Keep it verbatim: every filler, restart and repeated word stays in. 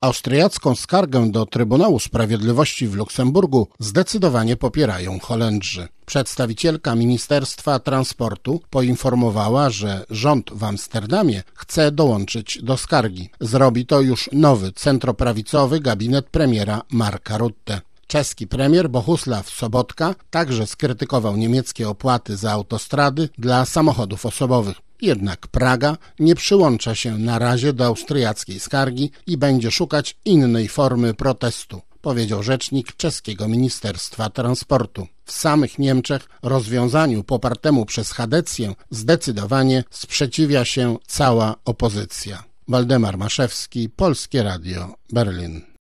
Austriacką skargę do Trybunału Sprawiedliwości w Luksemburgu zdecydowanie popierają Holendrzy. Przedstawicielka Ministerstwa Transportu poinformowała, że rząd w Amsterdamie chce dołączyć do skargi. Zrobi to już nowy centroprawicowy gabinet premiera Marka Rutte. Czeski premier Bohusław Sobotka także skrytykował niemieckie opłaty za autostrady dla samochodów osobowych. Jednak Praga nie przyłącza się na razie do austriackiej skargi i będzie szukać innej formy protestu, powiedział rzecznik czeskiego Ministerstwa Transportu. W samych Niemczech rozwiązaniu popartemu przez Chadecję zdecydowanie sprzeciwia się cała opozycja. Waldemar Maszewski, Polskie Radio, Berlin.